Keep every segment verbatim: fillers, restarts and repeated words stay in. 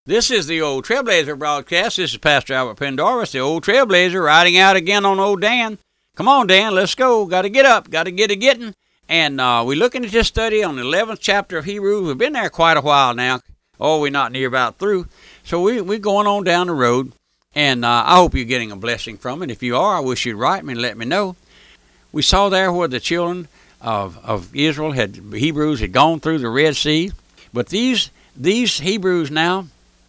This is the Old Trailblazer broadcast. This is Pastor Albert Pendarvis, the Old Trailblazer, riding out again on old Dan. Come on, Dan, let's go. Got to get up. Got to get a getting. And uh, we're looking at this study on the eleventh chapter of Hebrews. We've been there quite a while now. Oh, we're not near about through. So we, we're going on down the road. And uh, I hope you're getting a blessing from it. If you are, I wish you'd write me and let me know. We saw there where the children of, of Israel, had Hebrews, had gone through the Red Sea. But these these Hebrews now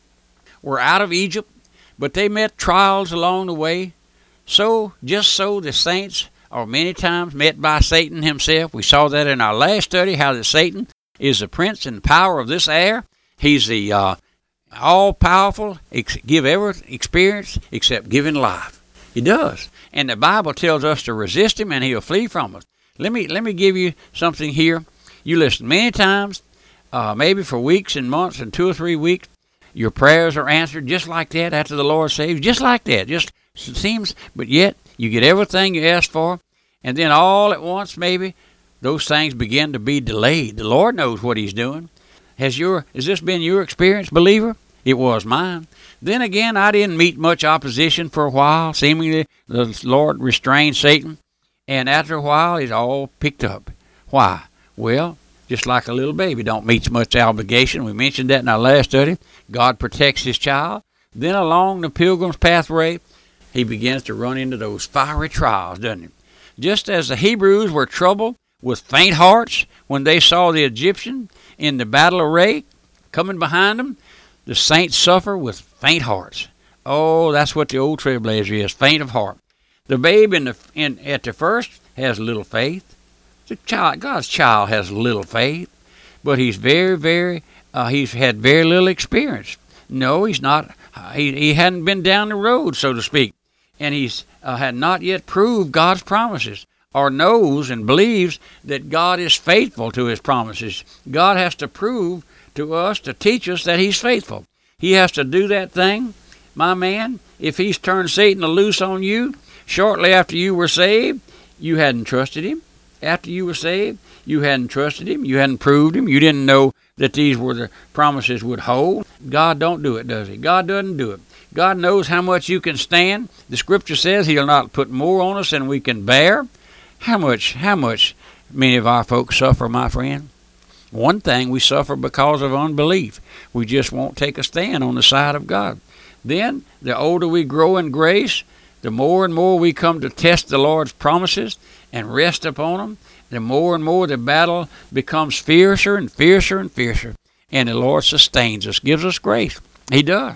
were out of Egypt, but they met trials along the way. So, just so the saints are many times met by Satan himself. We saw that in our last study, how that Satan is the prince and power of this air. He's the uh, all-powerful, ex- give every experience except giving life. He does. And the Bible tells us to resist him and he'll flee from us. Let me, let me give you something here. You listen many times, uh, maybe for weeks and months and two or three weeks, your prayers are answered just like that after the Lord saves, just like that. Just seems, but yet you get everything you ask for, and then all at once maybe those things begin to be delayed. The Lord knows what he's doing. Has your has this been your experience, believer? It was mine. Then again, I didn't meet much opposition for a while. Seemingly the Lord restrained Satan, and after a while it all picked up. Why? Well, just like a little baby don't meet much obligation. We mentioned that in our last study. God protects his child. Then along the pilgrim's pathway, he begins to run into those fiery trials, doesn't he? Just as the Hebrews were troubled with faint hearts when they saw the Egyptian in the battle array coming behind them, the saints suffer with faint hearts. Oh, that's what the old trailblazer is, faint of heart. The babe in the in at the first has little faith. The child, God's child has little faith, but he's very, very, uh, he's had very little experience. No, he's not, uh, he, he hadn't been down the road, so to speak, and he's uh, had not yet proved God's promises, or knows and believes that God is faithful to his promises. God has to prove to us, to teach us that he's faithful. He has to do that thing, my man. If he's turned Satan loose on you, shortly after you were saved, you hadn't trusted him. After you were saved, you hadn't trusted him. You hadn't proved him. You didn't know that these were the promises would hold. God don't do it, does he? God doesn't do it. God knows how much you can stand. The scripture says he'll not put more on us than we can bear. How much, how much many of our folks suffer, my friend? One thing, we suffer because of unbelief. We just won't take a stand on the side of God. Then, the older we grow in grace, the more and more we come to test the Lord's promises and rest upon them, the more and more the battle becomes fiercer and fiercer and fiercer. And the Lord sustains us, gives us grace. He does.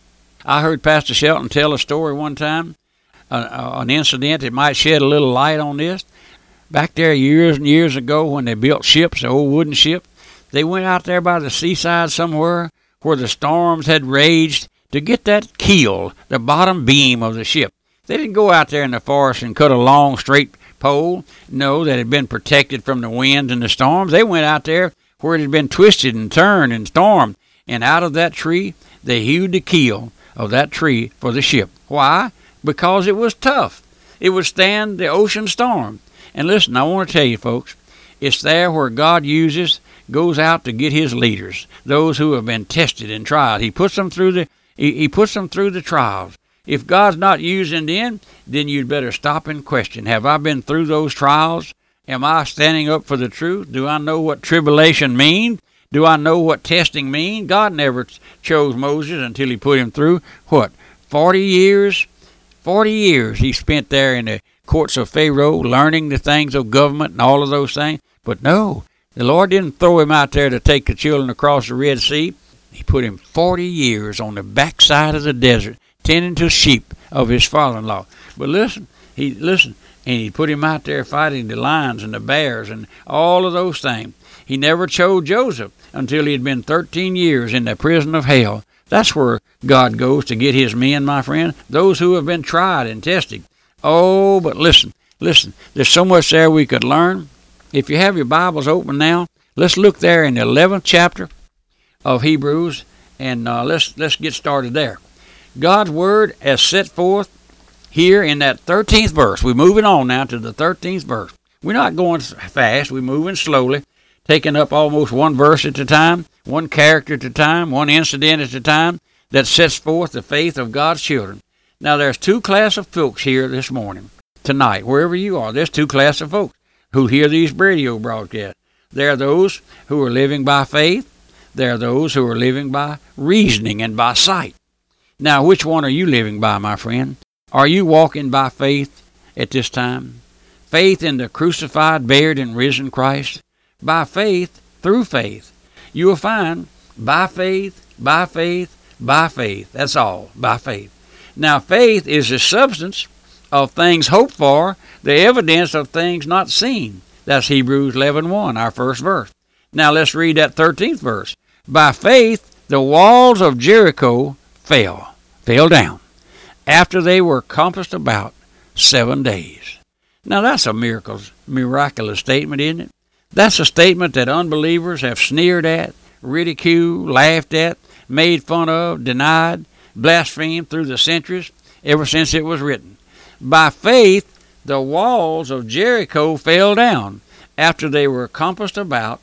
I heard Pastor Shelton tell a story one time, uh, an incident that might shed a little light on this. Back there years and years ago when they built ships, the old wooden ship, they went out there by the seaside somewhere where the storms had raged to get that keel, the bottom beam of the ship. They didn't go out there in the forest and cut a long, straight pole, no, that had been protected from the winds and the storms. They went out there where it had been twisted and turned and stormed, and out of that tree, they hewed the keel of that tree for the ship. Why? Because it was tough. It would stand the ocean storm. And listen, I want to tell you, folks, it's there where God uses, goes out to get his leaders, those who have been tested and tried. He puts them through the, he, he puts them through the trials. If God's not using them, then you'd better stop and question. Have I been through those trials? Am I standing up for the truth? Do I know what tribulation means? Do I know what testing means? God never chose Moses until he put him through, what, forty years? forty years he spent there in the courts of Pharaoh, learning the things of government and all of those things. But no, the Lord didn't throw him out there to take the children across the Red Sea. He put him forty years on the backside of the desert, tending to sheep of his father-in-law. But listen, he listen, and he put him out there fighting the lions and the bears and all of those things. He never chose Joseph until he had been thirteen years in the prison of hell. That's where God goes to get his men, my friend, those who have been tried and tested. Oh, but listen, listen, there's so much there we could learn. If you have your Bibles open now, let's look there in the eleventh chapter of Hebrews, and uh, let's let's get started there. God's word as set forth here in that thirteenth verse. We're moving on now to the thirteenth verse. We're not going fast. We're moving slowly taking up almost one verse at a time, one character at a time, one incident at a time that sets forth the faith of God's children. Now, there's two class of folks here this morning, tonight, wherever you are. There's two class of folks who hear these radio broadcasts. There are those who are living by faith. There are those who are living by reasoning and by sight. Now, which one are you living by, my friend? Are you walking by faith at this time? Faith in the crucified, buried, and risen Christ? By faith, through faith. You will find by faith, by faith, by faith. That's all, by faith. Now, faith is the substance of things hoped for, the evidence of things not seen. That's Hebrews eleven one, our first verse. Now, let's read that thirteenth verse. By faith, the walls of Jericho fell, fell down, after they were compassed about seven days. Now, that's a miracle, miraculous statement, isn't it? That's a statement that unbelievers have sneered at, ridiculed, laughed at, made fun of, denied, blasphemed through the centuries, ever since it was written. By faith, the walls of Jericho fell down after they were compassed about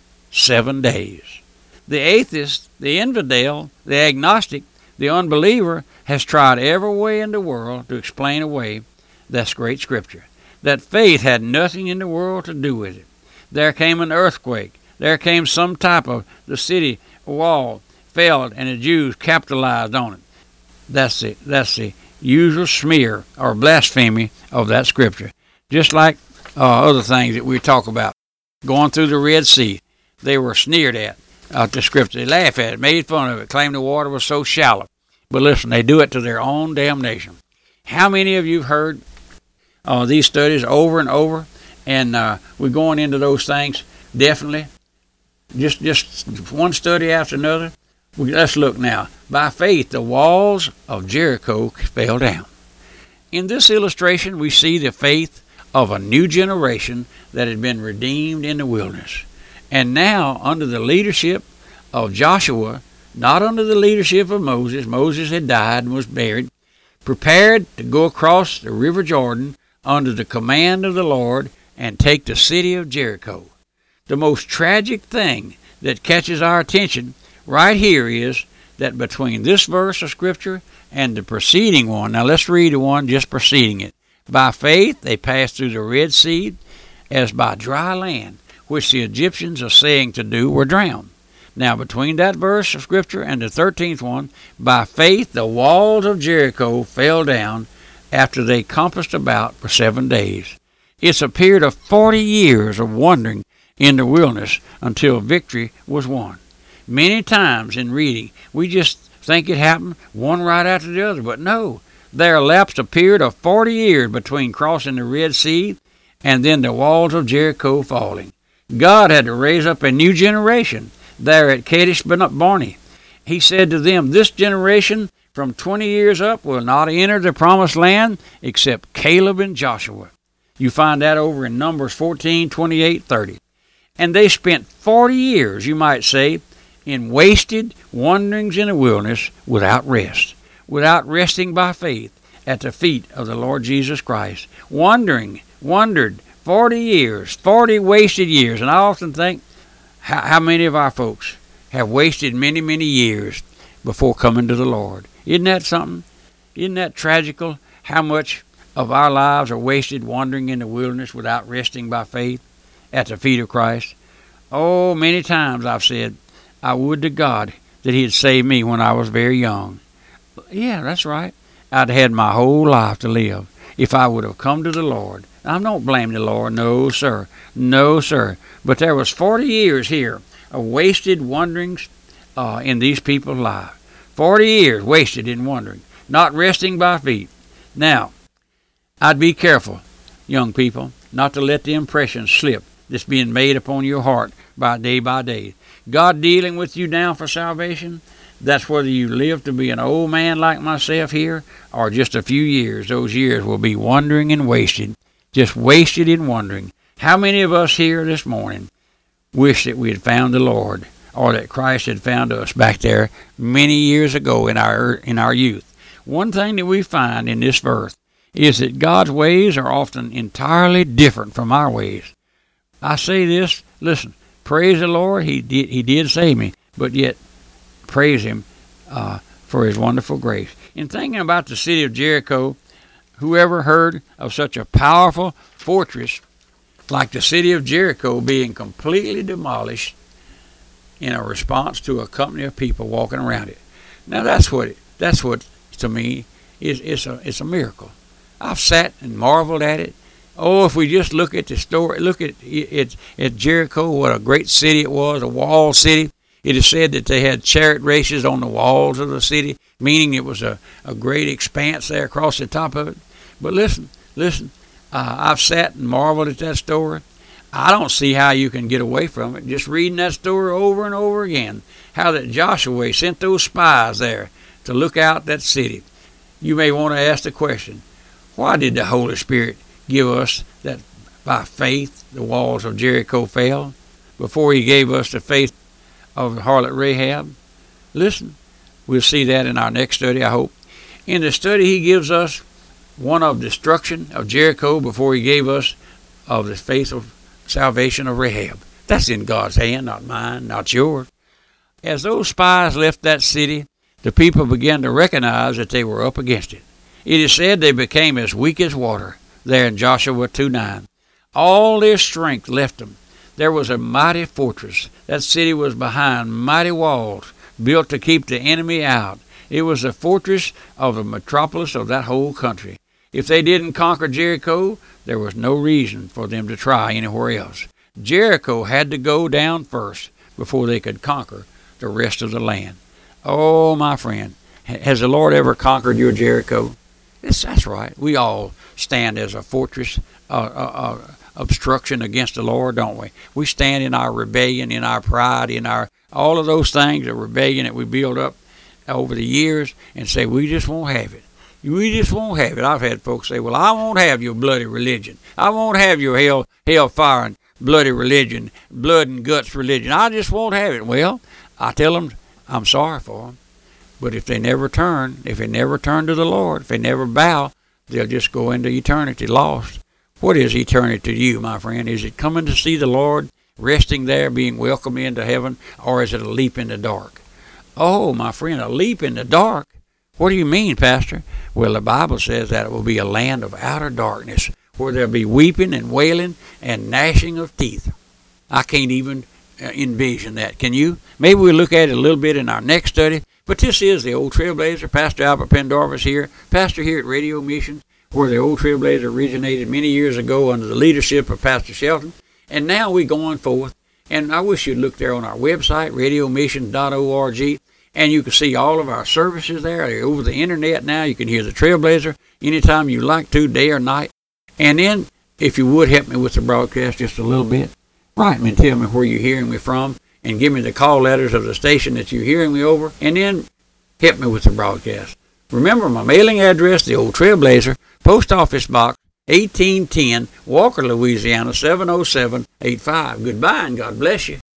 seven days. The atheist, the infidel, the agnostic, the unbeliever has tried every way in the world to explain away this great scripture, that faith had nothing in the world to do with it. There came an earthquake. There came some type of the city wall fell, and the Jews capitalized on it. That's the, that's the usual smear or blasphemy of that scripture. Just like uh, other things that we talk about. Going through the Red Sea, they were sneered at uh, the scripture. They laughed at it, made fun of it, claimed the water was so shallow. But listen, they do it to their own damnation. How many of you have heard uh, these studies over and over? And uh, we're going into those things, definitely. Just, just one study after another. We, let's look now. By faith, the walls of Jericho fell down. In this illustration, we see the faith of a new generation that had been redeemed in the wilderness. And now, under the leadership of Joshua, not under the leadership of Moses, Moses had died and was buried, prepared to go across the river Jordan under the command of the Lord and take the city of Jericho. The most tragic thing that catches our attention right here is that between this verse of Scripture and the preceding one, now let's read the one just preceding it. By faith they passed through the Red Sea as by dry land, which the Egyptians are saying to do were drowned. Now between that verse of Scripture and the thirteenth one, by faith the walls of Jericho fell down after they compassed about for seven days. It's a period of forty years of wandering in the wilderness until victory was won. Many times in reading, we just think it happened one right after the other, but no. There elapsed a period of forty years between crossing the Red Sea and then the walls of Jericho falling. God had to raise up a new generation there at Kadesh Barnea. He said to them, this generation from twenty years up will not enter the promised land except Caleb and Joshua. You find that over in Numbers fourteen, twenty-eight, thirty. And they spent forty years, you might say, in wasted wanderings in the wilderness without rest, without resting by faith at the feet of the Lord Jesus Christ. Wandering, wandered forty years, forty wasted years. And I often think how, how many of our folks have wasted many, many years before coming to the Lord. Isn't that something? Isn't that tragical? How much of our lives are wasted wandering in the wilderness without resting by faith at the feet of Christ? Oh, many times I've said, I would to God that He had saved me when I was very young. Yeah, that's right. I'd had my whole life to live if I would have come to the Lord. I don't blame the Lord. No, sir. No, sir. But there was forty years here of wasted wanderings uh, in these people's lives. Forty years wasted in wandering, not resting by feet. Now, I'd be careful, young people, not to let the impression slip that's being made upon your heart by day by day. God dealing with you now for salvation, that's whether you live to be an old man like myself here or just a few years. Those years will be wandering and wasted, just wasted in wandering. How many of us here this morning wish that we had found the Lord or that Christ had found us back there many years ago in our in our youth? One thing that we find in this verse is that God's ways are often entirely different from our ways. I say this, listen, praise the Lord, he did, he did save me, but yet praise him uh, for his wonderful grace. In thinking about the city of Jericho, whoever heard of such a powerful fortress like the city of Jericho being completely demolished in a response to a company of people walking around it? Now that's what it, that's what to me is it's a it's a miracle. I've sat and marveled at it. Oh, if we just look at the story, look at it at Jericho, what a great city it was, a walled city. It is said that they had chariot races on the walls of the city, meaning it was a, a great expanse there across the top of it. But listen, listen, uh, I've sat and marveled at that story. I don't see how you can get away from it. Just reading that story over and over again, how that Joshua sent those spies there to look out that city. You may want to ask the question, why did the Holy Spirit give us that by faith the walls of Jericho fell before he gave us the faith of the harlot Rahab? Listen, we'll see that in our next study, I hope. In the study, he gives us one of destruction of Jericho before he gave us of the faith of salvation of Rahab. That's in God's hand, not mine, not yours. As those spies left that city, the people began to recognize that they were up against it. It is said they became as weak as water there in Joshua two nine. All their strength left them. There was a mighty fortress. That city was behind mighty walls built to keep the enemy out. It was the fortress of the metropolis of that whole country. If they didn't conquer Jericho, there was no reason for them to try anywhere else. Jericho had to go down first before they could conquer the rest of the land. Oh, my friend, has the Lord ever conquered your Jericho? Yes, that's right. We all stand as a fortress, uh, uh, uh, obstruction against the Lord, don't we? We stand in our rebellion, in our pride, in our all of those things, the rebellion that we build up over the years, and say we just won't have it. We just won't have it. I've had folks say, well, I won't have your bloody religion. I won't have your hell, hellfire and bloody religion, blood and guts religion. I just won't have it. Well, I tell them I'm sorry for them. But if they never turn, if they never turn to the Lord, if they never bow, they'll just go into eternity lost. What is eternity to you, my friend? Is it coming to see the Lord, resting there, being welcomed into heaven, or is it a leap in the dark? Oh, my friend, a leap in the dark? What do you mean, Pastor? Well, the Bible says that it will be a land of outer darkness, where there'll be weeping and wailing and gnashing of teeth. I can't even uh, envision that. Can you? Maybe we'll look at it a little bit in our next study. But this is the Old Trailblazer. Pastor Albert Pendarvis here, pastor here at Radio Mission, where the Old Trailblazer originated many years ago under the leadership of Pastor Shelton. And now we're going forth. And I wish you'd look there on our website, radio mission dot org, and you can see all of our services there. They're over the internet now. You can hear the Trailblazer anytime you like to, day or night. And then, if you would help me with the broadcast just a little bit, write me and tell me where you're hearing me from, and give me the call letters of the station that you're hearing me over, and then help me with the broadcast. Remember my mailing address, the Old Trailblazer, Post Office Box eighteen ten, Walker, Louisiana seven oh seven eight five. Goodbye, and God bless you.